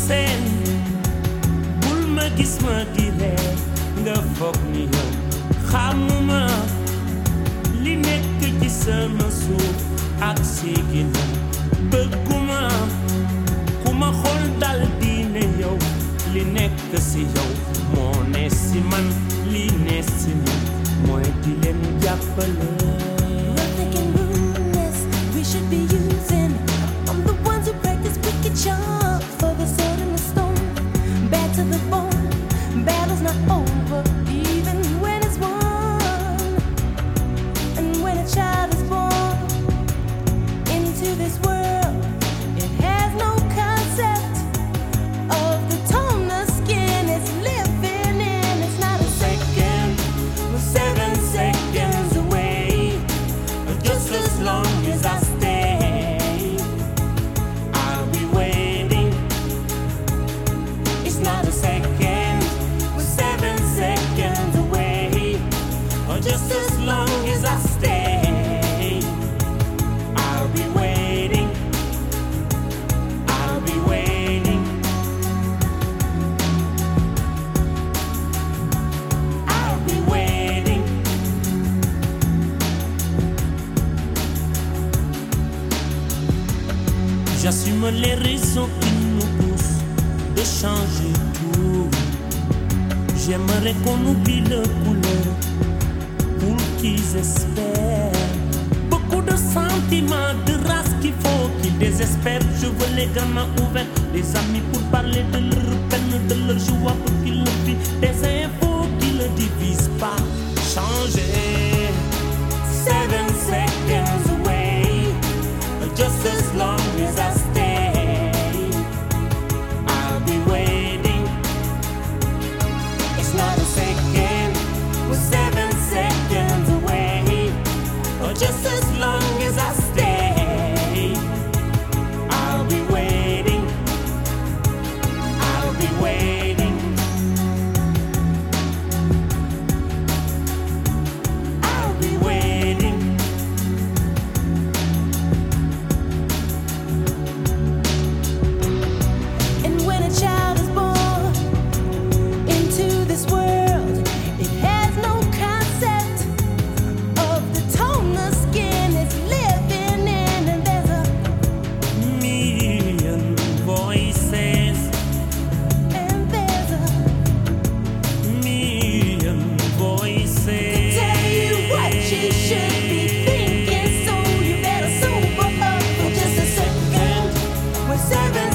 seen bul ma gis ma di ree nga foog ni yow xamuma li nekk ci sama suuf ak si ginnaaw bëgguma ku ma xool dal di ne yow li nekk si yow moo ne si man li ne si man mooy di leen jàppale. We're thinking ruthless, we should be using. I'm the ones who practice wicked charm for the sword and the stone. Bad to the bone, battle's not over, even when it's won. And when a child is born into this world, it has no concept of the tone the skin is living in. It's not a second, We're 7 seconds away, just as long as I stay, I'll be waiting. It's not a second, we're 7 seconds away, just as long as I stay, I'll be waiting. I'll be waiting. I'll be waiting. J'assume les raisons qui nous poussent de changer tout. J'aimerais qu'on oublie le couleur pour qu'ils espèrent. Beaucoup de sentiments, de race qu'il faut qu'ils désespèrent. Je veux les gamins ouverts, des amis pour parler de leur peine, de leur joie pour qu'ils le vivent. Des infos qui ne divisent pas. Changer. 7 seconds away, just as long as I stay, I'll be waiting. It's not a second, we're 7 seconds away, just as long as I stay, I'll be waiting. I'll be waiting. I'll be waiting. and when a child is born into this world, it has no concept of the tone the skin is living in. And there's a Million voices, and there's a million voices. tell you what you should be thinking, so you better sober up for just a second. We're 7